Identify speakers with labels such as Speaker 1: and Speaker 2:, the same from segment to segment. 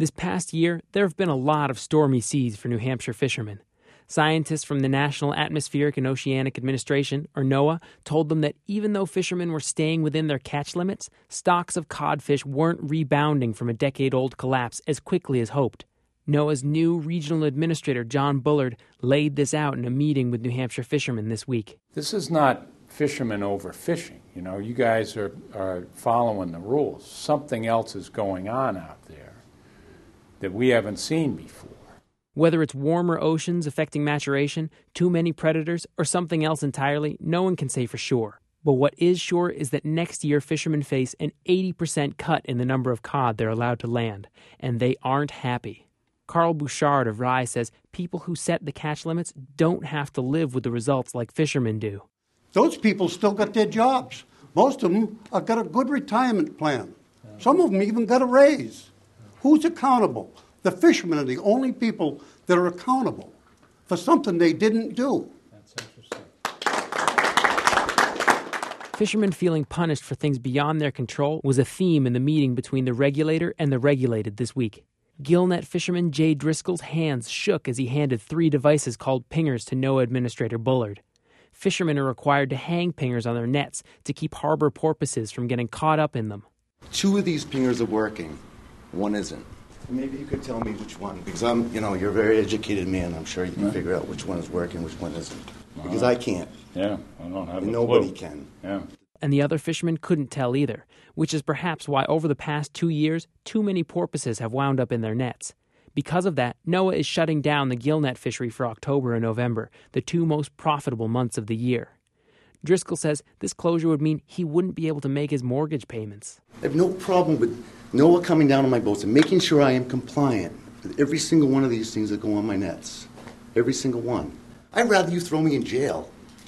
Speaker 1: This past year, there have been a lot of stormy seas for New Hampshire fishermen. Scientists from the National Atmospheric and Oceanic Administration, or NOAA, told them that even though fishermen were staying within their catch limits, stocks of codfish weren't rebounding from a decade-old collapse as quickly as hoped. NOAA's new regional administrator, John Bullard, laid this out in a meeting with New Hampshire fishermen this week.
Speaker 2: This is not fishermen overfishing. You know, you guys are following the rules. Something else is going on out there that we haven't seen before.
Speaker 1: Whether it's warmer oceans affecting maturation, too many predators, or something else entirely, no one can say for sure. But what is sure is that next year fishermen face an 80% cut in the number of cod they're allowed to land, and they aren't happy. Carl Bouchard of Rye says people who set the catch limits don't have to live with the results like fishermen do.
Speaker 3: Those people still got their jobs. Most of them have got a good retirement plan. Some of them even got a raise. Who's accountable? The fishermen are the only people that are accountable for something they didn't do.
Speaker 2: That's interesting.
Speaker 1: Fishermen feeling punished for things beyond their control was a theme in the meeting between the regulator and the regulated this week. Gillnet fisherman Jay Driscoll's hands shook as he handed 3 devices called pingers to NOAA Administrator Bullard. Fishermen are required to hang pingers on their nets to keep harbor porpoises from getting caught up in them.
Speaker 4: 2 of these pingers are working, 1 isn't. Maybe you could tell me which one, because you're a very educated man. I'm sure you can figure out which one is working, which one isn't. Because I can't.
Speaker 2: Yeah, I don't have
Speaker 4: and
Speaker 2: a
Speaker 4: nobody
Speaker 2: clue.
Speaker 4: can.
Speaker 2: Yeah.
Speaker 1: And the other fishermen couldn't tell either, which is perhaps why over the past 2 years, too many porpoises have wound up in their nets. Because of that, NOAA is shutting down the gillnet fishery for October and November, the 2 most profitable months of the year. Driscoll says this closure would mean he wouldn't be able to make his mortgage payments.
Speaker 4: I have no problem with NOAA coming down on my boats and making sure I am compliant with every single one of these things that go on my nets. Every single one. I'd rather you throw me in jail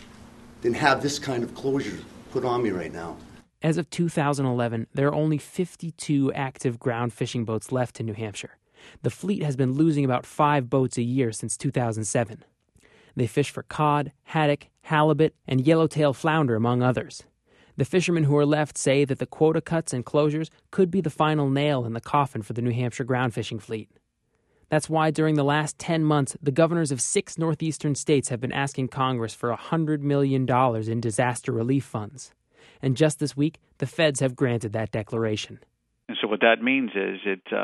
Speaker 4: than have this kind of closure put on me right now.
Speaker 1: As of 2011, there are only 52 active ground fishing boats left in New Hampshire. The fleet has been losing about 5 boats a year since 2007. They fish for cod, haddock, halibut, and yellowtail flounder, among others. The fishermen who are left say that the quota cuts and closures could be the final nail in the coffin for the New Hampshire ground fishing fleet. That's why during the last 10 months, the governors of 6 northeastern states have been asking Congress for $100 million in disaster relief funds. And just this week, the feds have granted that declaration.
Speaker 5: And so what that means is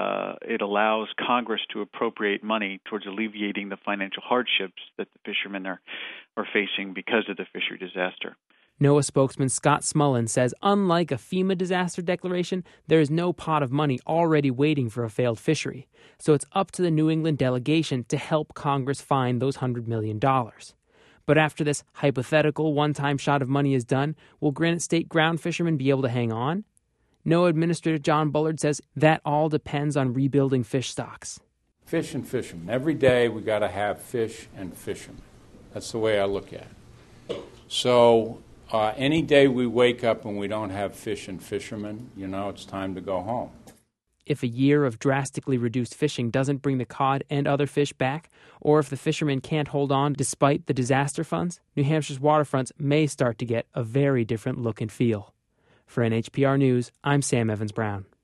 Speaker 5: it allows Congress to appropriate money towards alleviating the financial hardships that the fishermen are facing because of the fishery disaster.
Speaker 1: NOAA spokesman Scott Smullen says unlike a FEMA disaster declaration, there is no pot of money already waiting for a failed fishery. So it's up to the New England delegation to help Congress find those $100 million. But after this hypothetical one-time shot of money is done, will Granite State ground fishermen be able to hang on? NOAA Administrator John Bullard says that all depends on rebuilding fish stocks.
Speaker 2: Fish and fishermen. Every day we got to have fish and fishermen. That's the way I look at it. So any day we wake up and we don't have fish and fishermen, it's time to go home.
Speaker 1: If a year of drastically reduced fishing doesn't bring the cod and other fish back, or if the fishermen can't hold on despite the disaster funds, New Hampshire's waterfronts may start to get a very different look and feel. For NHPR News, I'm Sam Evans-Brown.